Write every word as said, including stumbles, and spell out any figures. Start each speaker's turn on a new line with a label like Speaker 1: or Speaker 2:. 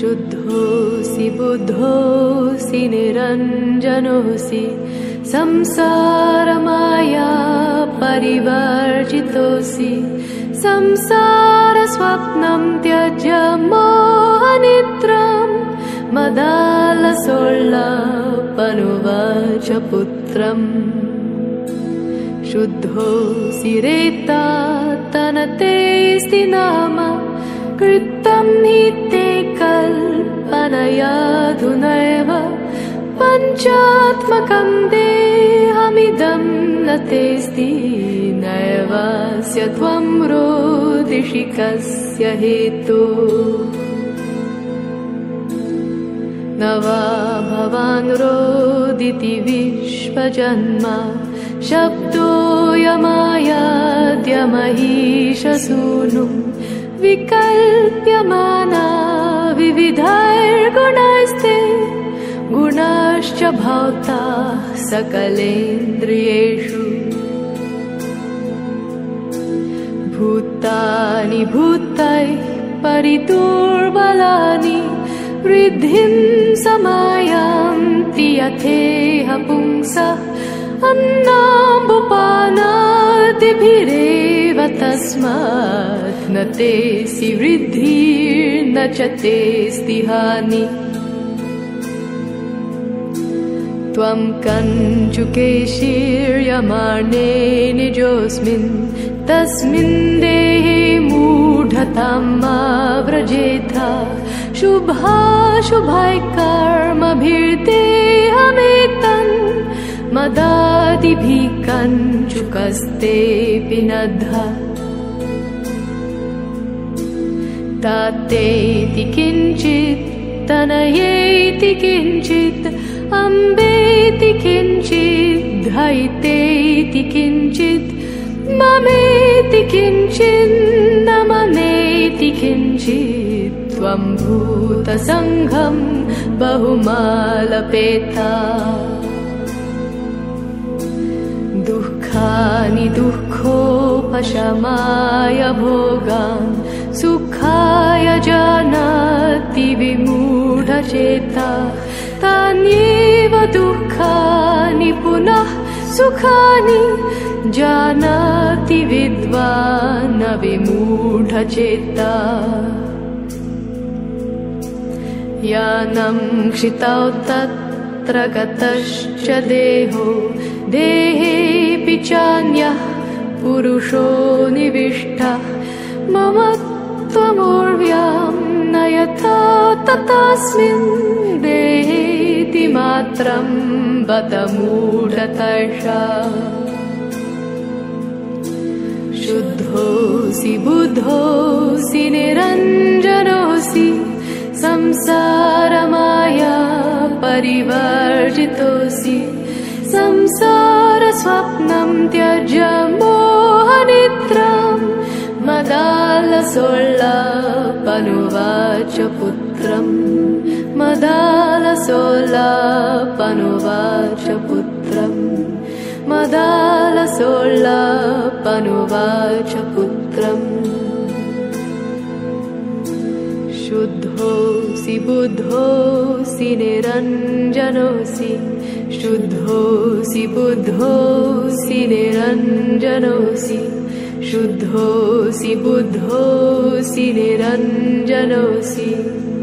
Speaker 1: शुद्धोऽसि बुद्धोऽसि निरञ्जनोऽसि संसारमाया परिवर्जितोऽसि संसारस्वप्नं त्यज्य मोहनिद्राम् मदालसोल्लापनुवाच पुत्रम् शुद्धोऽसि रेतात्तनतेऽस्ति नाम कृतं हि ते कल्पनयाधुनैव पञ्चात्मकं देहमिदं न तेऽस्ति नैवास्य त्वं रोदिषि कस्य हेतुः न वा भवान् रोदिति विश्वजन्म शब्दोऽयमायाद्यमहीशसूनुं विकल्प्यमाना विविधैर्गुणैस्ते गुणाश्च भौता सकलेन्द्रियेषु भूतानि भूतैः परिदुर्बलानि वृद्धिं समायान्ति यथेह पुंसः अन्नाम्बुपानादिभिरेव तस्मात् न तेऽसि वृद्धिर्न च तेऽस्ति हानिः त्वं कञ्चुकेशीर्यमाणे निजोऽस्मिन् तस्मिन् देहे मूढतां मा व्रजेथा शुभाशुभैः कर्मभिर्देहमेतन् मदादिभिः कञ्चुकस्तेऽपि नद्धा तातेति किञ्चित् तनयेति किञ्चित् अम्बेति किञ्चित् धैतेति किञ्चित् ममेति किञ्चित् न ममेति किञ्चित् त्वं भूतसङ्घं बहुमालपेता दुःखानि दुःखोपशमाय भोगान् सुखाय जानाति विमूढचेता तान्येव दुःखानि पुनः सुखानि जानाति विद्वान् विमूढचेता यानं क्षितौ तत्र गतश्च देहो देहेऽपि चान्यः पुरुषो निविष्टः मम त्वमूर्व्यां न यथा तथास्मिन् देहेति मात्रं बत मूढतर्षा शुद्धोऽसि बुद्धोऽसि निरञ्जनोऽसि संसारमाया परिवर्जितोऽसि संसारस्वप्नं त्यज्य मोहनिद्राम् मदालसोल्लापनुवाच पुत्रम् मदालसोल्लापनुवाच पुत्रम् मदालसोल्लापनुवाच पुत्रम् शुद्धोऽसि बुद्धोऽसि निरञ्जनोऽसि शुद्धोऽसि बुद्धोऽसि निरञ्जनोऽसि शुद्धोऽसि बुद्धोऽसि निरञ्जनोऽसि।